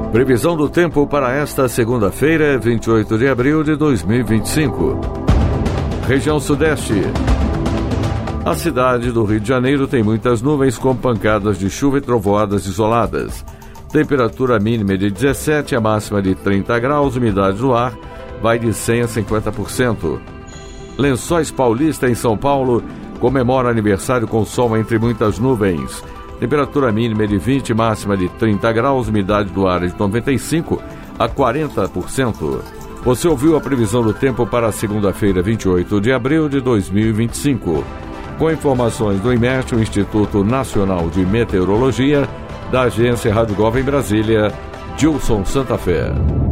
Previsão do tempo para esta segunda-feira, 28 de abril de 2025. Região Sudeste. A cidade do Rio de Janeiro tem muitas nuvens com pancadas de chuva e trovoadas isoladas. Temperatura mínima de 17, a máxima de 30 graus, umidade do ar vai de 100% a 50%. Lençóis Paulista, em São Paulo, comemora aniversário com sol entre muitas nuvens. Temperatura mínima de 20, máxima de 30 graus, umidade do ar de 95% a 40%. Você ouviu a previsão do tempo para a segunda-feira, 28 de abril de 2025. Com informações do IMET, o Instituto Nacional de Meteorologia, da agência Rádio Gov em Brasília, Gilson Santa Fé.